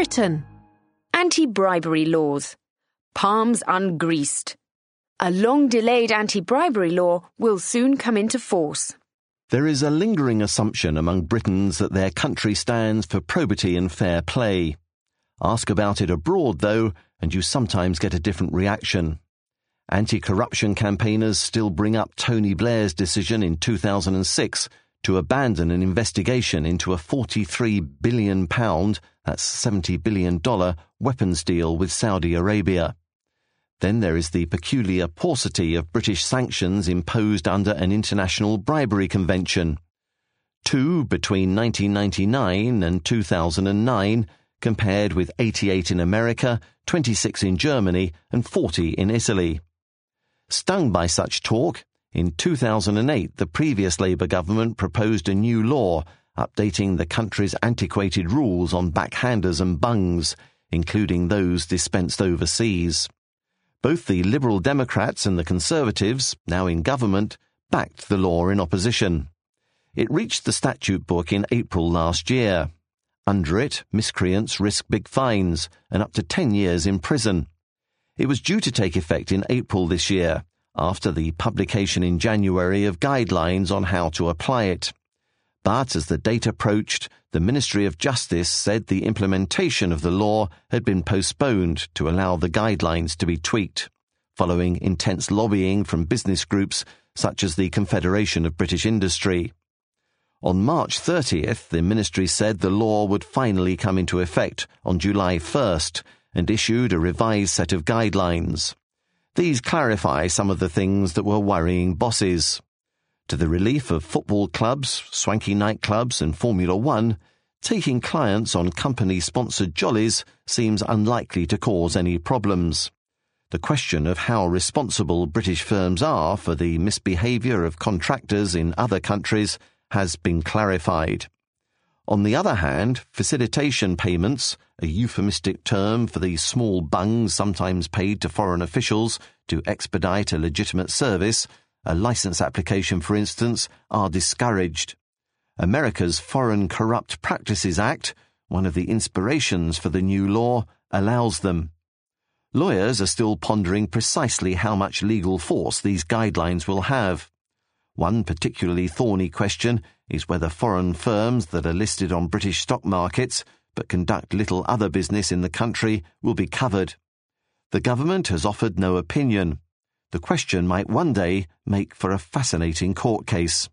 Britain. Anti-bribery laws. Palms ungreased. A long-delayed anti-bribery law will soon come into force. There is a lingering assumption among Britons that their country stands for probity and fair play. Ask about it abroad, though, and you sometimes get a different reaction. Anti-corruption campaigners still bring up Tony Blair's decision in 2006 to abandon an investigation into a £43 billion, that's $70 billion, weapons deal with Saudi Arabia. Then there is the peculiar paucity of British sanctions imposed under an international bribery convention. 2 between 1999 and 2009, compared with 88 in America, 26 in Germany, and 40 in Italy. Stung by such talk, in 2008 the previous Labour government proposed a new law updating the country's antiquated rules on backhanders and bungs, including those dispensed overseas. Both the Liberal Democrats and the Conservatives, now in government, backed the law in opposition. It reached the statute book in April last year. Under it, miscreants risk big fines and up to 10 years in prison. It was due to take effect in April this year, after the publication in January of guidelines on how to apply it. But as the date approached, the Ministry of Justice said the implementation of the law had been postponed to allow the guidelines to be tweaked, following intense lobbying from business groups such as the Confederation of British Industry. On March 30th, the Ministry said the law would finally come into effect on July 1st and issued a revised set of guidelines. These clarify some of the things that were worrying bosses. To the relief of football clubs, swanky nightclubs and Formula One, taking clients on company-sponsored jollies seems unlikely to cause any problems. The question of how responsible British firms are for the misbehaviour of contractors in other countries has been clarified. On the other hand, facilitation payments, a euphemistic term for the small bungs sometimes paid to foreign officials to expedite a legitimate service, a licence application for instance, are discouraged. America's Foreign Corrupt Practices Act, one of the inspirations for the new law, allows them. Lawyers are still pondering precisely how much legal force these guidelines will have. One particularly thorny question is whether foreign firms that are listed on British stock markets but conduct little other business in the country will be covered. The government has offered no opinion. The question might one day make for a fascinating court case.